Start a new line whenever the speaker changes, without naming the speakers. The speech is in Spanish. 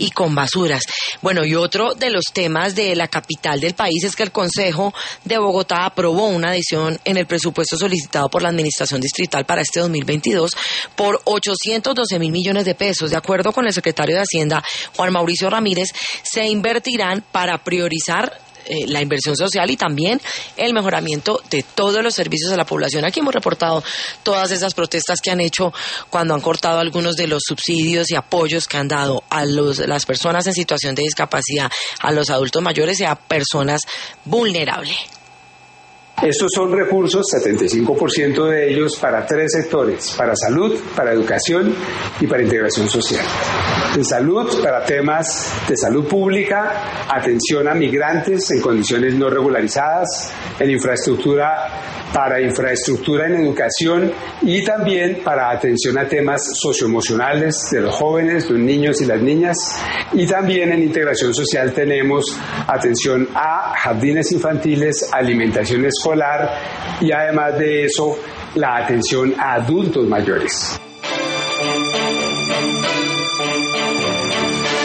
y con basuras. Bueno, y otro de los temas de la capital del país es que el Consejo de Bogotá aprobó una adición en el presupuesto solicitado por la Administración Distrital para este 2022 por 812.000 millones de pesos. De acuerdo con el secretario de Hacienda, Juan Mauricio Ramírez, se invertirán para priorizar la inversión social y también el mejoramiento de todos los servicios a la población. Aquí hemos reportado todas esas protestas que han hecho cuando han cortado algunos de los subsidios y apoyos que han dado a las personas en situación de discapacidad, a los adultos mayores y a personas vulnerables.
Estos son recursos, 75% de ellos, para 3 sectores: para salud, para educación y para integración social. En salud, para temas de salud pública, atención a migrantes en condiciones no regularizadas, en infraestructura, para infraestructura en educación y también para atención a temas socioemocionales de los jóvenes, los niños y las niñas. Y también en integración social tenemos atención a jardines infantiles, alimentación escolar y además de eso la atención a adultos mayores.